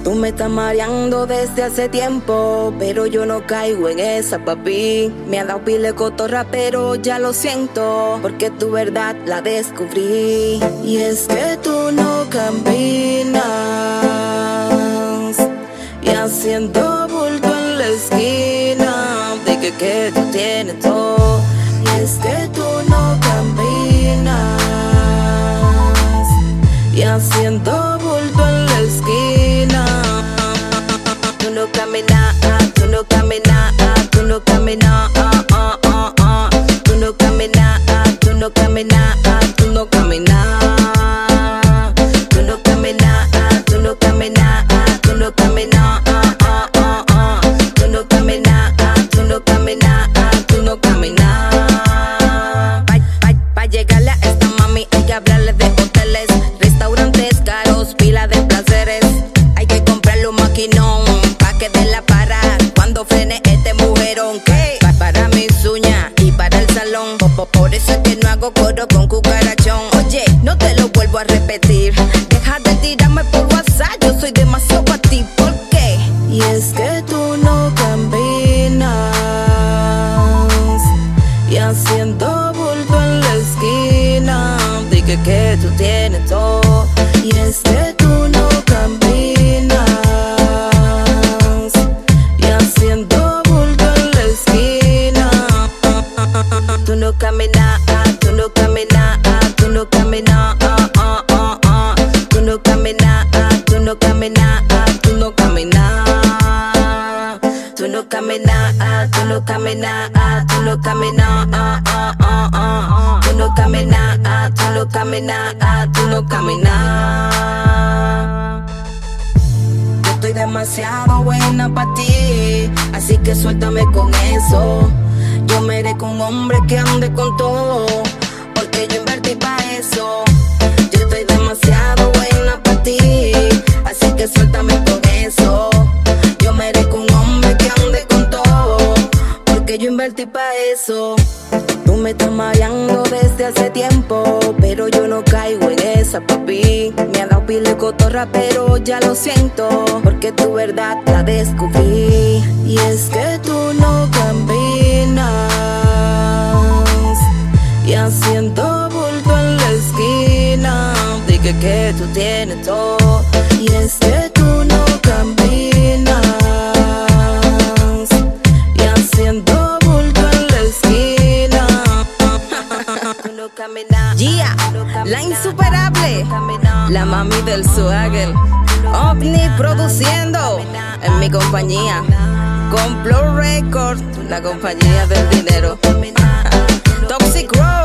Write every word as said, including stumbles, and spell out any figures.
Tú me estás mareando desde hace tiempo, pero yo no caigo en esa, papi. Me ha dado pile cotorra, pero ya lo siento, porque tu verdad la descubrí. Y es que tú no caminas, y haciendo bulto en la esquina, dije que tú tienes todo. Y es que tú no caminas, y haciendo bulto en la esquina. Tú no caminas, tú no caminas, tú no caminas, uh, uh, uh. Tú no caminas, tú no caminas, tú no caminas. Tú no caminas, tú no caminas, tú no caminas, uh, uh, uh. Tú no caminas, tú no caminas, tú no caminas. Pa, pa, pa llegarle a esta mami hay que hablarle de hoteles, restaurantes caros, pila de placeres. Hay que comprarle un maquinón pa' que de la para cuando frene este mujerón. Que va para mis uñas y para el salón. Por, por eso es que no hago coro con cucarachón. Oye, no te lo vuelvo a repetir. Deja de tirarme por WhatsApp, yo soy demasiado pa' ti. ¿Por qué? Y es que tú no caminas, y haciendo bulto en la esquina, dije que tú tienes todo. Y es que tú no caminas, y haciendo bulto en la esquina. Tú no caminas, tú no caminas, tú no caminas, uh, uh, uh, uh. Tú no caminas, tú no caminas, tú no caminas. Tú no caminas, tú no caminas, tú no caminas, uh, uh, uh, uh. Tú no caminas, tú no caminas, tú no caminas. Yo estoy demasiado buena pa' ti, así que suéltame con eso. Yo merezco un hombre que ande con todo, porque yo invertí pa' eso. Yo estoy demasiado buena pa' ti, así que suéltame con eso. Yo merezco un hombre que ande con todo, porque yo invertí pa' eso. Tú me estás mareando desde hace tiempo, pero yo no caigo en esa, papi. Me ha dado pile cotorra, pero ya lo siento, porque tu verdad la descubrí. Y es que tú no caminas, y haciendo bulto en la esquina, dije que tú tienes todo. Y es que tú no caminas, y haciendo bulto en la esquina. Tú no caminas, Gia, la insuperable, la mami del swagger, OVNI produciendo en mi compañía, con Flow Records, la compañía del dinero. Toxic Road.